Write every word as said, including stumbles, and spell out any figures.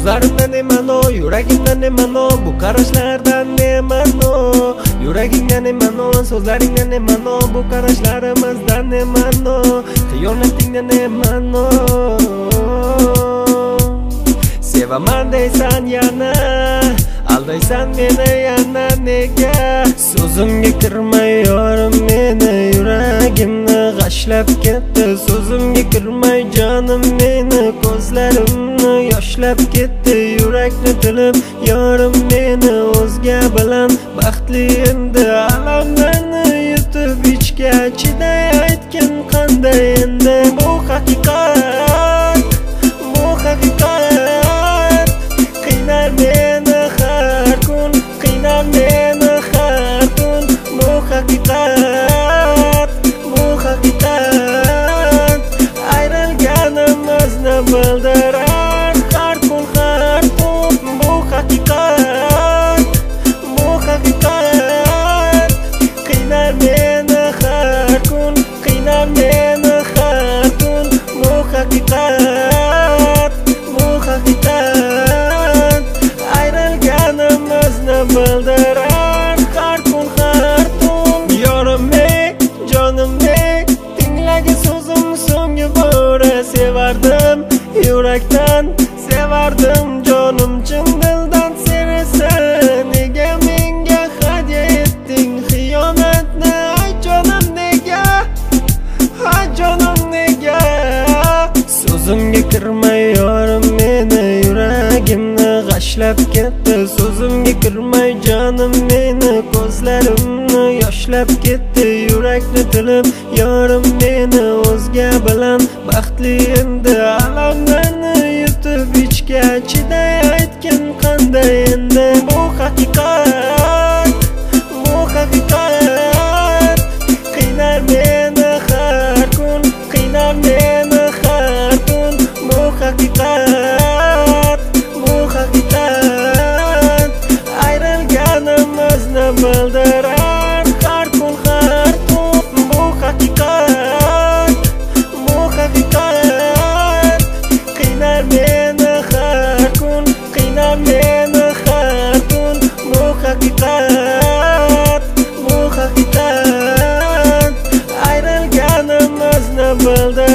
Ko'zlarimdan eman o, yuragimdan eman o, bu qarashlardan eman o. Yuragingdan eman o, so'zlaringdan eman o, bu qarashlarimizdan eman o. Xiyonatingdan eman o. Sevaman deysan yana, aldaysan meni yana nega? So'zimga kirmay yorim meni, yuragimni g'ashlab ketdi. So'zimga kirmay jonim meni, ko'zlarimni yoshlab ketdi. Yurakni tilib yorim meni, o'zga bilan baxtli endi. Alamlarni yutib ichga chiday aytgin qanday endi? Bu haqiqat, bu haqiqat qiynar meni har kun, qiynar meni har kun. Bu haqiqat, bu haqiqat ayrilganimizni bildirar har kun, har kun. Bu haqiqat, bu haqiqat qiynar meni har kun, qiynar meni har kun. Bu haqiqat, bu haqiqat ayrilganimizni bildirar har kun, har kun. Yorim ey, jonim ey, tinglagin so'zim so'nggi bora. Sevardim yurakdan, sevardim jonim chin dildan seni. Sen nega menga hadya etding xiyonatni? Ay jonim nega, ay jonim nega? So'zimga kirmay yorim meni, yuragimni g'ashlab ketdi. So'zimga kirmay jonim meni, ko'zlarimni yoshlab ketdi. Yurakni tilib yorim meni, o'zga bilan baxtli endi. Alamlarni yutib ichga chiday aytgin qanday endi? Bu haqiqat, bu haqiqat qiynar meni har kun, qiynar meni har kun. Bu haqiqat, bu haqiqat ayrilganimizni bildirar har kun, har kun. Bu haqiqat, bu haqiqat qiynar meni har kun, qiynar meni har kun. Bu haqiqat, bu haqiqat ayrilganimizni bildirar.